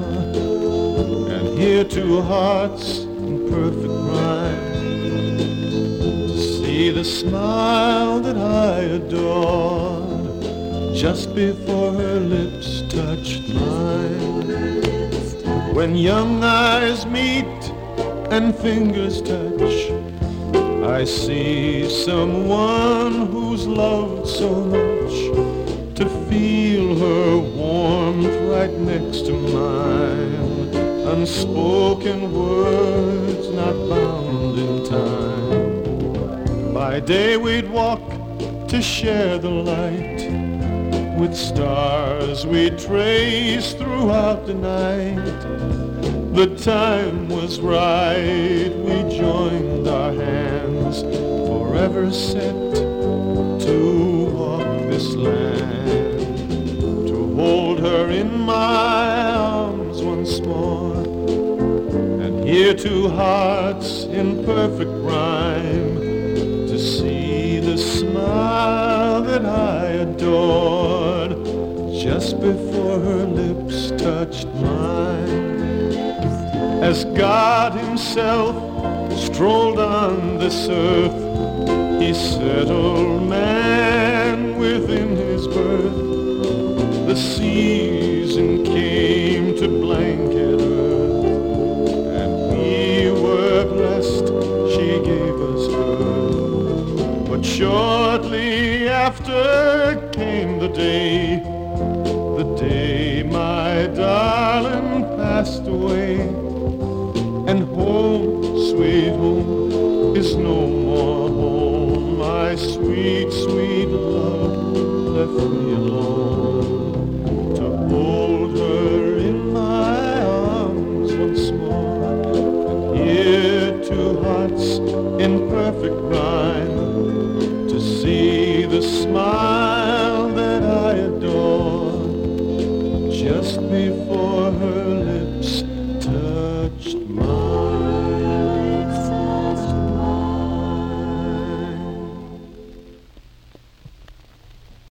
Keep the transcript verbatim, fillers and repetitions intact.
and here two hearts in perfect rhyme to see the smile that I adored just before her lips touched mine. When young eyes meet and fingers touch, I see someone who's loved so much to feel her warmth right next to mine. Unspoken words not bound in time. By day we'd walk to share the light, with stars we'd trace throughout the night. The time was right, we joined our hands, forever set to walk this land, to hold her in my arms once more, and hear two hearts in perfect rhyme, to see the smile that I adored just before her lips touched mine. As God himself strolled on this earth, he settled man within his birth. The season came to blanket earth, and we were blessed she gave us birth. But shortly after came the day, the day my darling passed away. And home, sweet home, is no more home. My sweet, sweet love left me alone to hold her in my arms once more, and hear two hearts in perfect rhyme